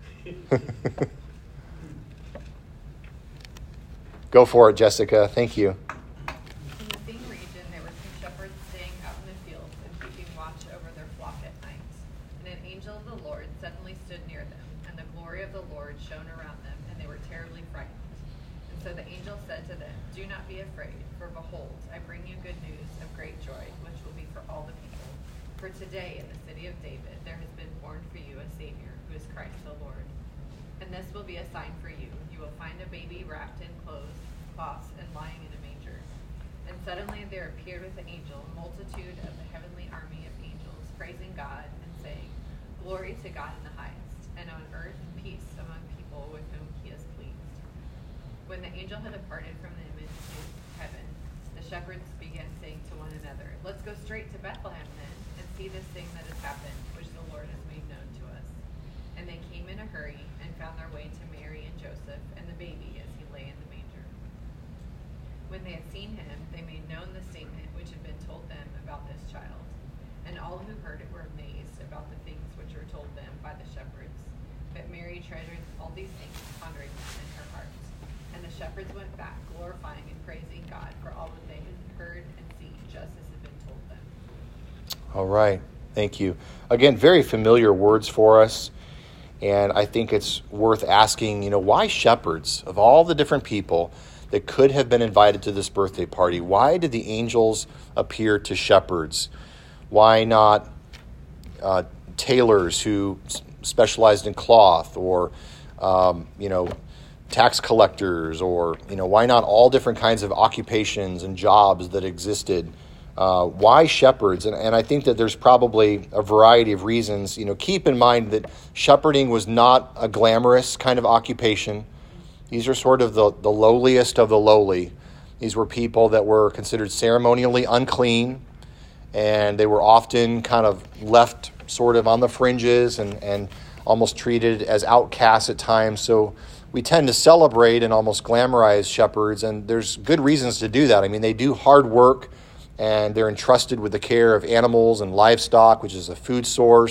Go for it, Jessica. Thank you. In the same region, there were some shepherds staying out in the fields and keeping watch over their flock at night. And an angel of the Lord suddenly stood near them, and the glory of the Lord shone around them, and they were terribly frightened. And so the angel said to them, "Do not be afraid, for behold, I bring you good news of great joy, which will be for all the people. For today in the city of David there has been born for you a Savior, who is Christ the Lord. And this will be a sign for you. You will find a baby wrapped in clothes, cloths, and lying in a manger." And suddenly there appeared with the angel a multitude of the heavenly army of angels, praising God and saying, "Glory to God in the highest, and on earth peace among people with whom he is pleased." When the angel had departed from them into heaven, the shepherds began saying to one another, "Let's go straight to Bethlehem then, and see this thing that has happened, which the Lord has made known to us." And they came in a hurry and found their way to Mary and Joseph and the baby as he lay in the manger. When they had seen him, they made known the statement which had been told them about this child. And all who heard it were amazed about the things which were told them by the shepherds. But Mary treasured all these things, pondering them in her heart. And the shepherds went back, glorifying and praising God for all that they had heard and seen, just as had been told them. All right. Thank you. Again, very familiar words for us. And I think it's worth asking, you know, why shepherds? Of all the different people that could have been invited to this birthday party, why did the angels appear to shepherds? Why not uh, tailors who specialized in cloth, or, um, you know, tax collectors, or, you know, why not all different kinds of occupations and jobs that existed? Uh, why shepherds? And, and I think that there's probably a variety of reasons. You know, keep in mind that shepherding was not a glamorous kind of occupation. These are sort of the, the lowliest of the lowly. These were people that were considered ceremonially unclean, and they were often kind of left sort of on the fringes and, and almost treated as outcasts at times. So we tend to celebrate and almost glamorize shepherds, and there's good reasons to do that. I mean, they do hard work, and they're entrusted with the care of animals and livestock, which is a food source.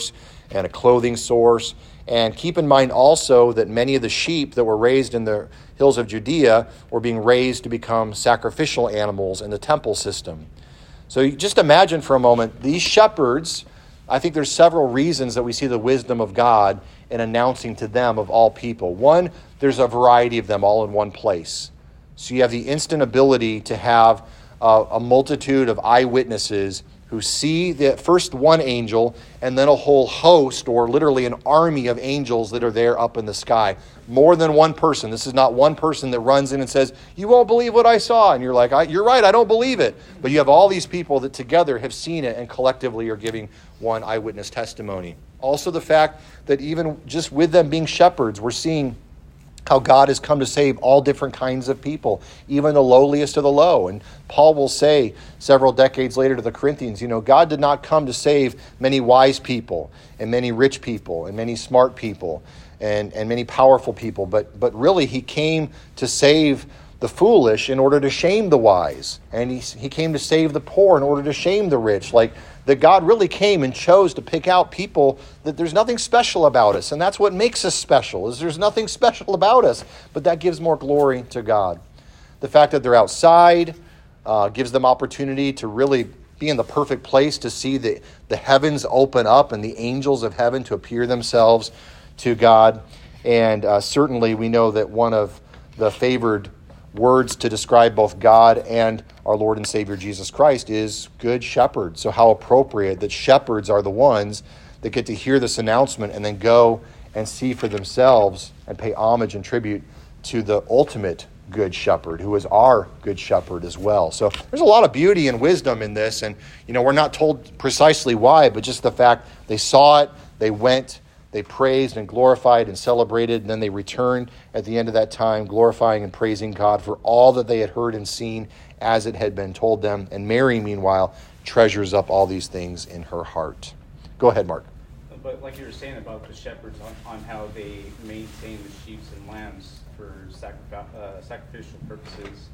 and a clothing source. And keep in mind also that many of the sheep that were raised in the hills of Judea were being raised to become sacrificial animals in the temple system. So you just imagine for a moment, these shepherds, I think there's several reasons that we see the wisdom of God in announcing to them of all people. One, there's a variety of them all in one place. So you have the instant ability to have uh, a multitude of eyewitnesses who see the first one angel and then a whole host, or literally an army of angels that are there up in the sky. More than one person. This is not one person that runs in and says, "You won't believe what I saw." And you're like, I, you're right, I don't believe it. But you have all these people that together have seen it and collectively are giving one eyewitness testimony. Also the fact that even just with them being shepherds, we're seeing how God has come to save all different kinds of people, even the lowliest of the low. And Paul will say several decades later to the Corinthians, you know, God did not come to save many wise people and many rich people and many smart people and, and many powerful people, but, but really he came to save the foolish in order to shame the wise. And he, he came to save the poor in order to shame the rich. Like, that God really came and chose to pick out people that there's nothing special about us. And that's what makes us special, is there's nothing special about us. But that gives more glory to God. The fact that they're outside uh, gives them opportunity to really be in the perfect place to see the, the heavens open up and the angels of heaven to appear themselves to God. And uh, certainly we know that one of the favored words to describe both God and our Lord and Savior Jesus Christ is good shepherd. So how appropriate that shepherds are the ones that get to hear this announcement and then go and see for themselves and pay homage and tribute to the ultimate good shepherd, who is our good shepherd as well. So there's a lot of beauty and wisdom in this, and you know, we're not told precisely why, but just the fact they saw it, they went, they praised and glorified and celebrated, and then they returned at the end of that time, glorifying and praising God for all that they had heard and seen as it had been told them. And Mary, meanwhile, treasures up all these things in her heart. Go ahead, Mark. But like you were saying about the shepherds, on, on how they maintain the sheep and lambs for sacrifice, uh, sacrificial purposes.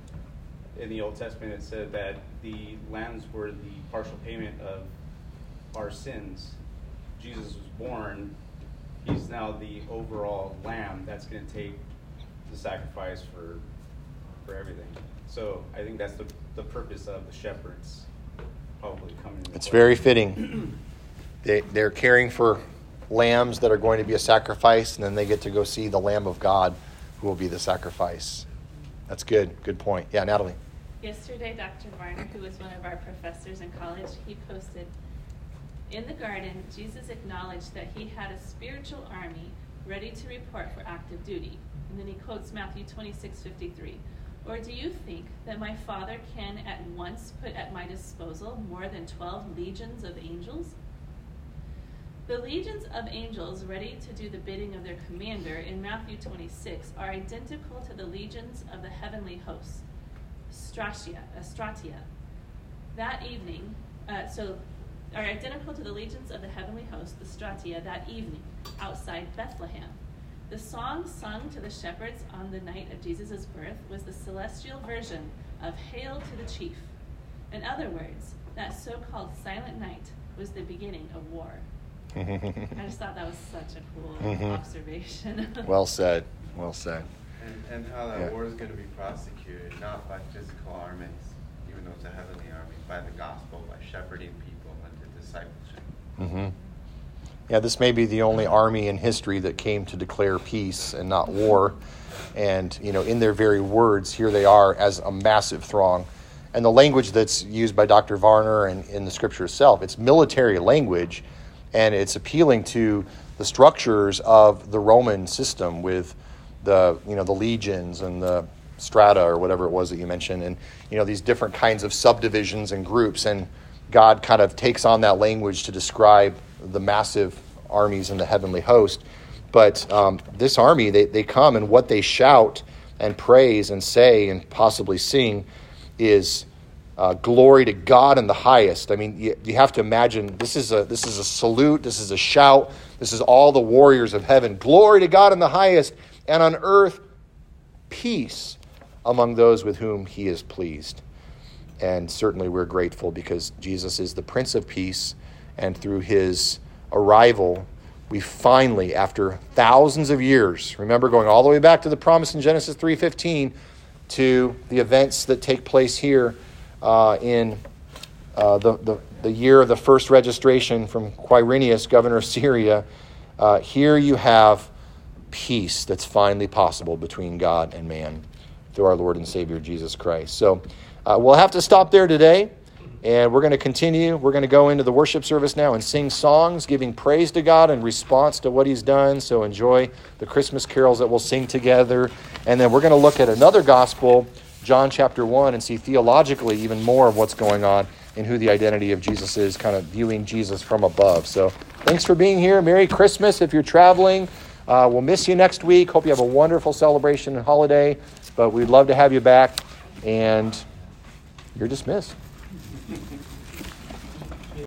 In the Old Testament, it said that the lambs were the partial payment of our sins. Jesus was born, he's now the overall lamb that's going to take the sacrifice for for everything. So I think that's the, the purpose of the shepherds probably coming into It's play. very fitting. They, they're caring for lambs that are going to be a sacrifice, and then they get to go see the Lamb of God who will be the sacrifice. That's good. Good point. Yeah, Natalie. Yesterday, Doctor Varner, who was one of our professors in college, he posted, "In the garden, Jesus acknowledged that he had a spiritual army ready to report for active duty." And then he quotes Matthew twenty-six fifty-three. "Or do you think that my Father can at once put at my disposal more than twelve legions of angels?" The legions of angels ready to do the bidding of their commander in Matthew twenty-six are identical to the legions of the heavenly hosts, Stratia, uh, Stratia. That evening, uh, so are identical to the legions of the heavenly host, the Stratia, that evening outside Bethlehem. The song sung to the shepherds on the night of Jesus' birth was the celestial version of "Hail to the Chief." In other words, that so-called silent night was the beginning of war. I just thought that was such a cool Mhm. observation. Well said. Well said. And, and how that Yeah. war is going to be prosecuted, not by physical armies, even though it's a heavenly army, by the gospel, by shepherding people into discipleship. Mm-hmm. Yeah, this may be the only army in history that came to declare peace and not war. And, you know, in their very words, here they are as a massive throng. And the language that's used by Doctor Varner and in the scripture itself, it's military language, and it's appealing to the structures of the Roman system with the, you know, the legions and the strata or whatever it was that you mentioned, and, you know, these different kinds of subdivisions and groups. And God kind of takes on that language to describe the massive armies in the heavenly host. But um, this army, they, they come, and what they shout and praise and say and possibly sing is uh, glory to God in the highest. I mean, you, you have to imagine this is a this is a salute, this is a shout, this is all the warriors of heaven. Glory to God in the highest, and on earth peace among those with whom he is pleased. And certainly we're grateful because Jesus is the Prince of Peace, and through his arrival, we finally, after thousands of years, remember going all the way back to the promise in Genesis three fifteen, to the events that take place here uh, in uh, the, the, the year of the first registration from Quirinius, governor of Syria, uh, here you have peace that's finally possible between God and man through our Lord and Savior Jesus Christ. So uh, we'll have to stop there today, and we're going to continue. We're going to go into the worship service now and sing songs, giving praise to God in response to what he's done. So enjoy the Christmas carols that we'll sing together. And then we're going to look at another gospel, John chapter one, and see theologically even more of what's going on and who the identity of Jesus is, kind of viewing Jesus from above. So thanks for being here. Merry Christmas if you're traveling. Uh, we'll miss you next week. Hope you have a wonderful celebration and holiday. But we'd love to have you back. And you're dismissed.